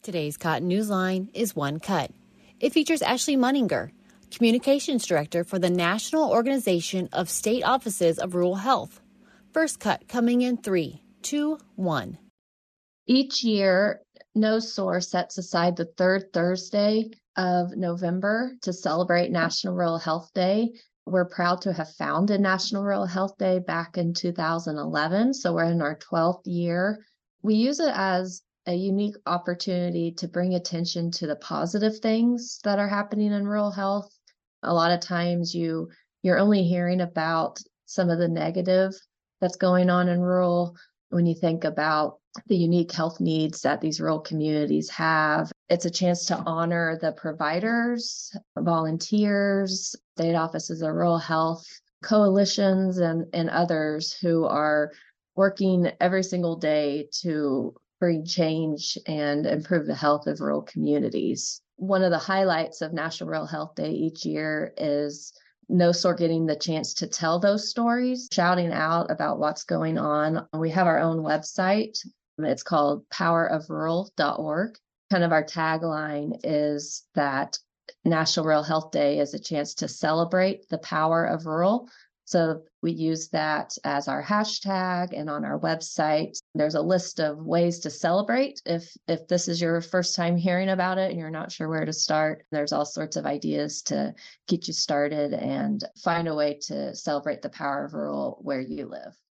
Today's Cotton Newsline is One Cut. It features Ashley Munninger, Communications Director for the National Organization of State Offices of Rural Health. First cut coming in 3, 2, 1. Each year, NoSOR sets aside the third Thursday of November to celebrate National Rural Health Day. We're proud to have founded National Rural Health Day back in 2011, so we're in our 12th year. We use it as a unique opportunity to bring attention to the positive things that are happening in rural health. A lot of times you're only hearing about some of the negative that's going on in rural. When you think about the unique health needs that these rural communities have, it's a chance to honor the providers, volunteers, state offices of rural health, coalitions, and others who are working every single day to bring change and improve the health of rural communities. One of the highlights of National Rural Health Day each year is NoSOR getting the chance to tell those stories, shouting out about what's going on. We have our own website. It's called powerofrural.org. Kind of our tagline is that National Rural Health Day is a chance to celebrate the power of rural. So we use that as our hashtag, and on our website, there's a list of ways to celebrate. If this is your first time hearing about it and you're not sure where to start, there's all sorts of ideas to get you started and find a way to celebrate the power of rural where you live.